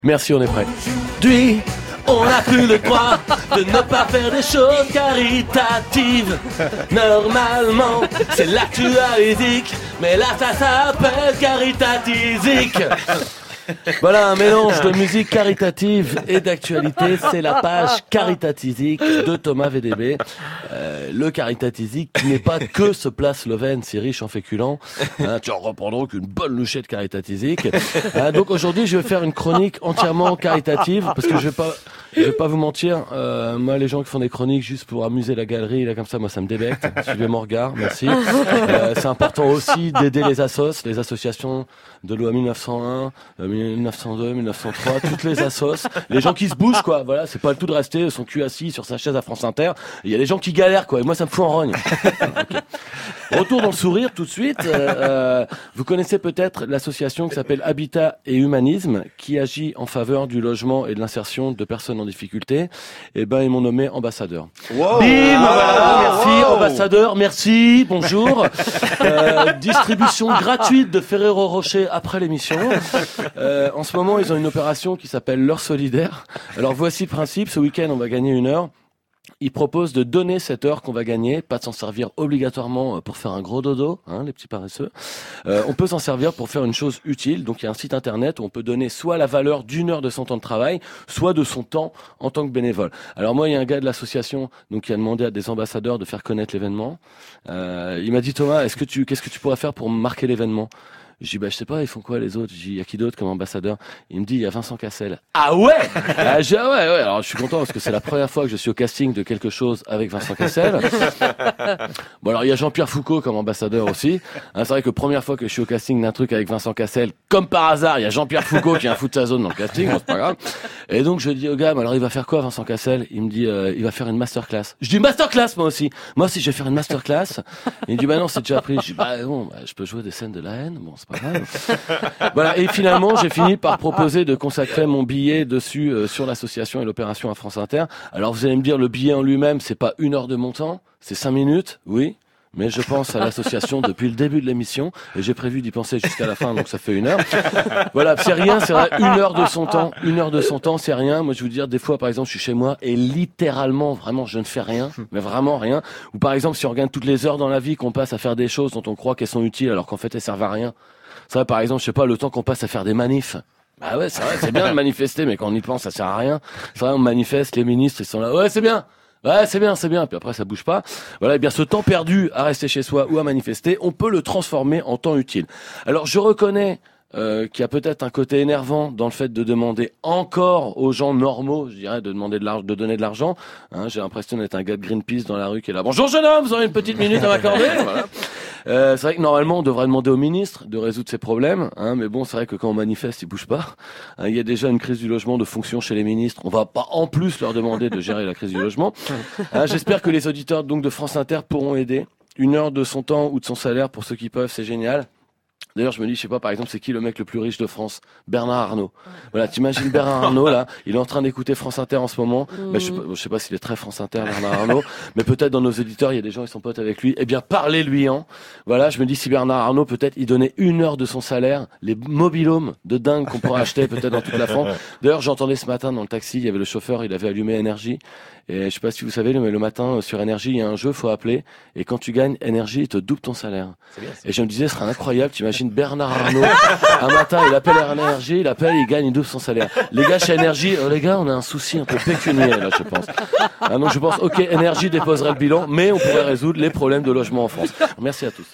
Merci, on est prêt. On n'a plus le droit de ne pas faire des choses caritatives. Normalement, c'est l'actualitique, mais là ça s'appelle caritatizik. Voilà un mélange de musique caritative et d'actualité, c'est la page Caritatizik de Thomas VDB. Le Caritatizik qui n'est pas que ce plat slovène si riche en féculents. Tu en reprends donc une bonne louchée de Caritatizik. Donc aujourd'hui je vais faire une chronique entièrement caritative parce que je vais pas vous mentir, moi les gens qui font des chroniques juste pour amuser la galerie, là comme ça, moi ça me débecte. Suivez mon regard, merci. C'est important aussi d'aider les associations de loi 1901, 1902, 1903, toutes les assos, les gens qui se bougent quoi, voilà, c'est pas le tout de rester son cul assis sur sa chaise à France Inter, il y a des gens qui galèrent quoi, et moi ça me fout en rogne. Okay. Retour dans le sourire tout de suite, vous connaissez peut-être l'association qui s'appelle Habitat et Humanisme, qui agit en faveur du logement et de l'insertion de personnes en difficulté, et ben ils m'ont nommé ambassadeur. Wow. Bim, voilà, merci, ambassadeur, merci, bonjour. Distribution gratuite de Ferrero Rocher après l'émission. En ce moment, ils ont une opération qui s'appelle l'heure solidaire. Alors voici le principe, ce week-end, on va gagner 1 heure. Ils proposent de donner cette heure qu'on va gagner, pas de s'en servir obligatoirement pour faire un gros dodo, hein, les petits paresseux. On peut s'en servir pour faire une chose utile. Donc il y a un site internet où on peut donner soit la valeur d'1 heure de son temps de travail, soit de son temps en tant que bénévole. Alors moi, il y a un gars de l'association donc qui a demandé à des ambassadeurs de faire connaître l'événement. Il m'a dit Thomas, qu'est-ce que tu pourrais faire pour marquer l'événement? Je dis, je sais pas, ils font quoi les autres? Je dis, il y a qui d'autre comme ambassadeur? Il me dit, il y a Vincent Cassel. Ah ouais? Je dis, ouais. Alors, je suis content parce que c'est la première fois que je suis au casting de quelque chose avec Vincent Cassel. Bon, alors, il y a Jean-Pierre Foucault comme ambassadeur aussi. C'est vrai que première fois que je suis au casting d'un truc avec Vincent Cassel, comme par hasard, il y a Jean-Pierre Foucault qui a un foot de sa zone dans le casting. Bon, c'est pas grave. Et donc, je dis au gars, alors, il va faire quoi, Vincent Cassel? Il me dit, il va faire une masterclass. Je dis, masterclass, moi aussi. Moi aussi, je vais faire une masterclass. Il me dit, non, c'est déjà appris. Je dis, je peux jouer des scènes de la haine. Bon, c'est pas grave. Voilà, et finalement j'ai fini par proposer de consacrer mon billet dessus sur l'association et l'opération à France Inter. Alors vous allez me dire, le billet en lui-même c'est pas 1 heure de mon temps, c'est 5 minutes, oui, mais je pense à l'association depuis le début de l'émission et j'ai prévu d'y penser jusqu'à la fin, donc ça fait 1 heure. Voilà, c'est rien, c'est vrai, 1 heure de son temps, 1 heure de son temps, c'est rien. Moi je vais vous dire, des fois par exemple je suis chez moi et littéralement vraiment je ne fais rien, mais vraiment rien. Ou par exemple si on regarde toutes les heures dans la vie qu'on passe à faire des choses dont on croit qu'elles sont utiles alors qu'en fait elles servent à rien. C'est vrai, par exemple, je sais pas, le temps qu'on passe à faire des manifs. Bah ouais, c'est vrai, c'est bien de manifester, mais quand on y pense, ça sert à rien. C'est vrai, on manifeste, les ministres, ils sont là, ouais, c'est bien. Ouais, c'est bien. Puis après, ça bouge pas. Voilà, et bien, ce temps perdu à rester chez soi ou à manifester, on peut le transformer en temps utile. Alors, je reconnais qu'il y a peut-être un côté énervant dans le fait de demander encore aux gens normaux, je dirais, de donner de l'argent. Hein, j'ai l'impression d'être un gars de Greenpeace dans la rue qui est là. Bonjour jeune homme, vous aurez une petite minute à m'accorder. Voilà. C'est vrai que normalement on devrait demander au ministre de résoudre ces problèmes, hein, mais bon c'est vrai que quand on manifeste ils bougent pas. Hein, il y a déjà une crise du logement de fonction chez les ministres, on va pas en plus leur demander de gérer la crise du logement. Hein, j'espère que les auditeurs donc de France Inter pourront aider. 1 heure de son temps ou de son salaire pour ceux qui peuvent, c'est génial. D'ailleurs, je me dis, je sais pas, par exemple, c'est qui le mec le plus riche de France? Bernard Arnault. Voilà, t'imagines Bernard Arnault, là, il est en train d'écouter France Inter en ce moment. Je sais pas s'il est très France Inter, Bernard Arnault, mais peut-être dans nos éditeurs, il y a des gens qui sont potes avec lui. Eh bien, parlez-lui-en. Voilà, je me dis, si Bernard Arnault, peut-être, il donnait 1 heure de son salaire, les mobilhomes de dingue qu'on pourrait acheter peut-être dans toute la France. D'ailleurs, j'entendais ce matin dans le taxi, il y avait le chauffeur, il avait allumé Énergie. Et je sais pas si vous savez, mais le matin, sur Énergie, il y a un jeu, faut appeler. Et quand tu gagnes Énergie, il te double ton salaire. C'est bien, et je me disais, ce serait incroyable. T'imagines Bernard Arnault, un matin, il appelle Énergie, il gagne, il double son salaire. Les gars, chez Énergie, les gars, on a un souci un peu pécuniaire, là, je pense. Ah non, je pense, ok, Énergie déposerait le bilan, mais on pourrait résoudre les problèmes de logement en France. Merci à tous.